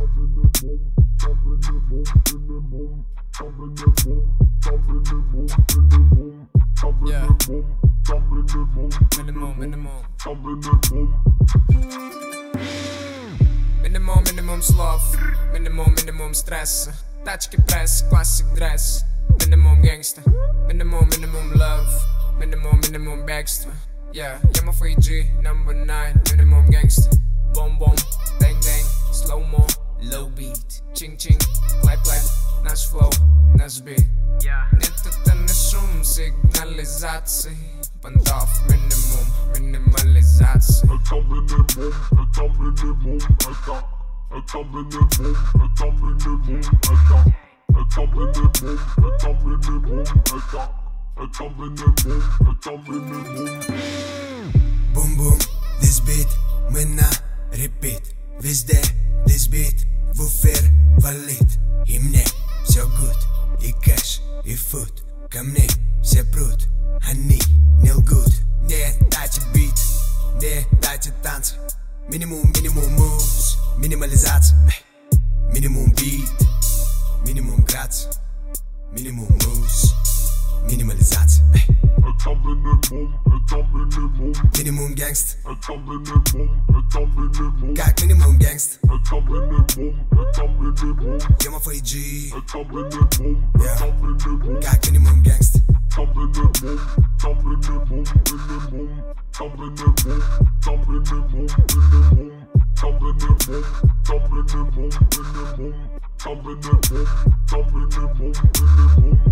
Yeah. Minimum slov, minimum stress. Tachke press, classic dress. Minimum gangster, minimum love. Minimum backster. Yeah, Yama 3G, number 9. Minimum gangster. Boom boom, bang bang, slow mo, low beat. Ching ching, clap clap, nasz flow, nasz beat. Нет, это не шум, сигнализации. Бандов, минимализация. Это минимум, это минимум, это минимум, это минимум, это минимум, это минимум. Boom boom, this beat, minna, repeat. Везде, this beat, вуфер, валит. И мне все good, и кэш, и фуд. Ко мне все прут, они не лгут. Не дайте бит, не дайте танцы. Минимум moves, минимализация. Минимум бит, минимум грация. Минимум moves, минимализация. Это минимум, это минимум. Минимум гангст, это минимум. как минимум гангст. Это минимум. Yama 3G, Это минимум, это минимум. как минимум гангст. Это минимум, это минимум, minimum.